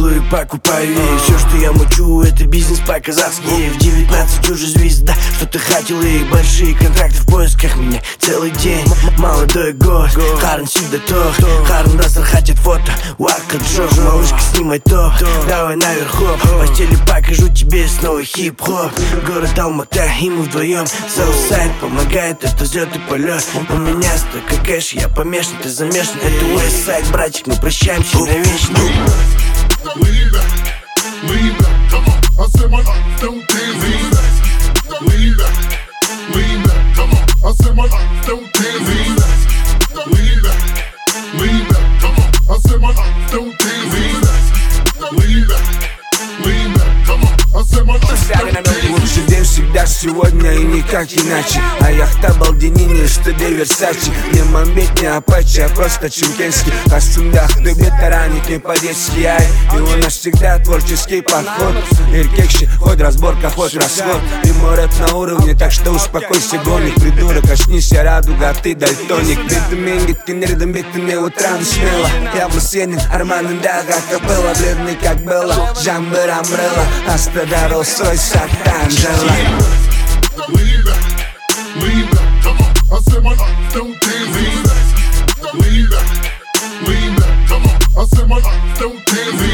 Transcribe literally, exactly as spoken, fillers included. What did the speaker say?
делаю, покупаю. И все, что я мучу, это бизнес по-казахски. В девятнадцать уже звезда, что-то хотел. И большие контракты в поисках меня целый день. Молодой год, Харн всегда то. Харн Дастер хотят фото, Уака Джо. Малышка, снимай то, давай наверху. В постели покажу тебе снова хип-хоп. Город Алмата, и мы вдвоем. Саусайд помогает, это взлет и полет. У меня столько кэш, я помешан, ты замешан. Это Уэстсайд, братик, мы прощаемся навечно. Lean back, lean back, come on. I said my life don't dance. Lean back, lean back, lean back, come on. I said my life don't dance. Lean back, lean back, lean back, come on. I said my life don't dance. Lean back, lean back, lean back, come on. I said my life don't dance. Лучший день всегда сегодня и никак иначе. А яхта балденини, студия Версачи. Не мамбит, не апачи, а просто чемкенский. А сундах, ты бетаранит не по-детски. И у нас всегда творческий подход. Иркекши, хоть разборка, хоть расход. И мой рэп на уровне, так что успокойся, гомик. Придурок, очнись, я радуга, а ты дальтоник. Битумен, гиткин, рядом битуне, утром смело. Я Блусенин, Арман, Дага, капелла. Бледный, как Белла, Джамбер, Амбрелла. Астадаро, сой, сатан, Джелла. Lean back, lean back, come on. I said my life don't dance. Lean back, lean back, lean back, come on. I said my life don't dance.